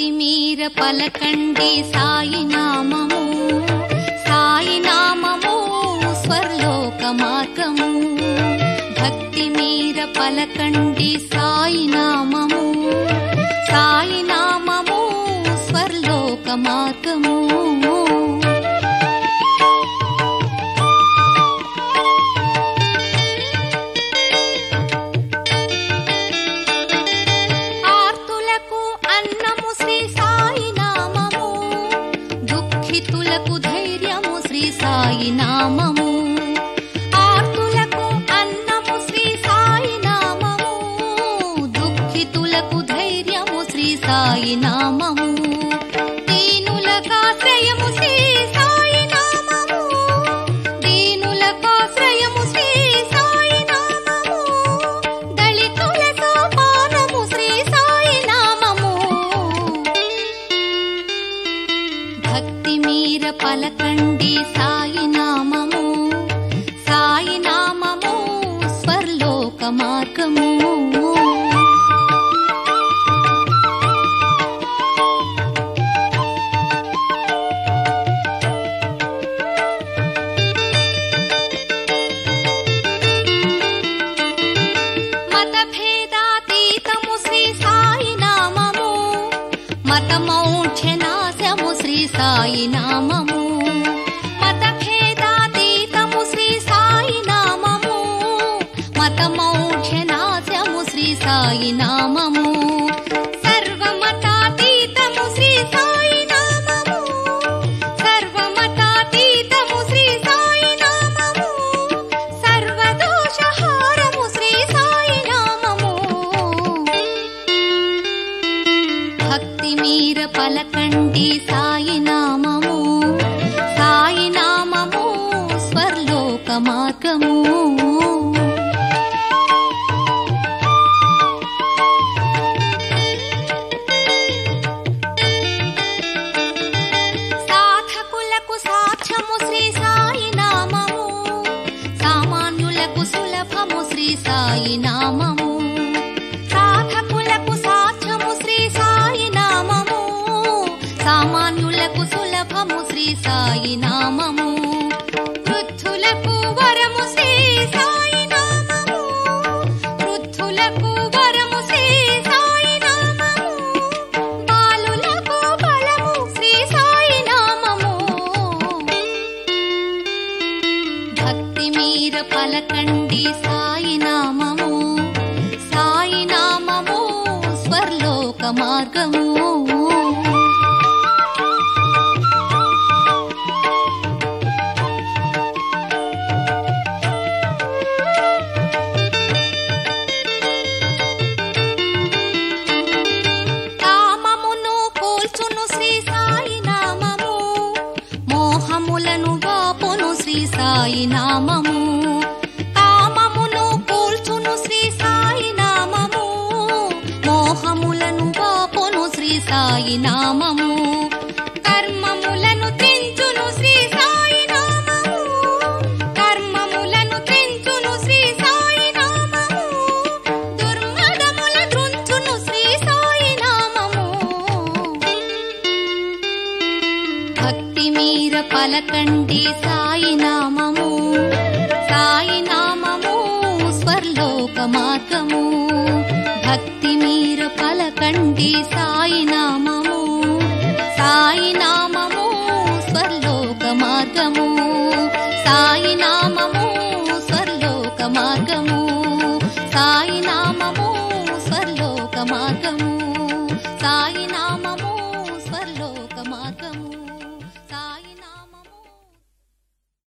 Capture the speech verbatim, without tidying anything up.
భక్తి మీర పలకండి సాయి నామము, సాయి నామము స్వర్లోక మార్గము. భక్తి మీర పలకండి సాయి నామము, సాయి నామము స్వర్లోక మార్గము. ఆర్తులకు అన్నము శ్రీ సాయి నామము, దుఃఖితులకు ధైర్యము శ్రీ సాయి నామము. ఆర్తులకు అన్నము శ్రీ సాయి నామము, దుఃఖితులకు ధైర్యము శ్రీ సాయి నామము. దీనులకాశ్రయము శ్రీ సాయి నామము, దీనులకాశ్రయము శ్రీ సాయి నామము. దళితుల సోపానము శ్రీ సాయి నామము. భక్తి మీర పలకండి సాయి నామము, సాయి నామము స్వర్లోక మార్గము. మతభేదాతీతము శ్రీ సాయి నామము, మతమౌఢ్యనాశము శ్రీ సాయి నామము. మతభేదాతీతము శ్రీ సాయి నామము, మతమౌఢ్యనాశము శ్రీ సాయి నామము. సర్వమతాతీతము శ్రీ సాయి నామము, సర్వమతాతీతము శ్రీ సాయి నామము. సర్వదోషహారము శ్రీ సాయి నామము. భక్తి మీర పలకండి సాయి నామము, సాయి నామము స్వర్లోక మార్గము. సాధకులకు సాధ్యము శ్రీ సాయి నామము, సామాన్యులకు సులభము శ్రీ సాయి నామము. సాధకులకు సాధ్యము శ్రీ సాయి నామము, సామాన్యులకు సులభము శ్రీ సాయి నామము. వృద్ధులకు వరము శ్రీ సాయి నామము, వృద్ధులకు వరము శ్రీ సాయి నామము. బాలులకు బలము శ్రీ సాయి నామము. భక్తి మీర పలకండి సాయి నామము, సాయి నామము స్వర్లోక మార్గము. కామమును కూల్చును శ్రీ సాయి నామము, మోహములను వాపును శ్రీ సాయి నామము. కామమును కూల్చును శ్రీ సాయి నామము, మోహములను వాపును శ్రీ సాయి నామము. కర్మములను త్రించును శ్రీ సాయి నామము, కర్మములను త్రించును శ్రీ సాయి నామము. దుర్మదముల దృంచును శ్రీ సాయి నామము. భక్తి మీర పలకండి సాయి నామము, సాయి నామము స్వర్లోక మార్గము. భక్తి మీర పలకండి సాయి నామము, సాయి నామము స్వర్లోక మార్గము. సాయి నామము స్వర్లోక మార్గము, సాయి నామము స్వర్లోక మార్గము.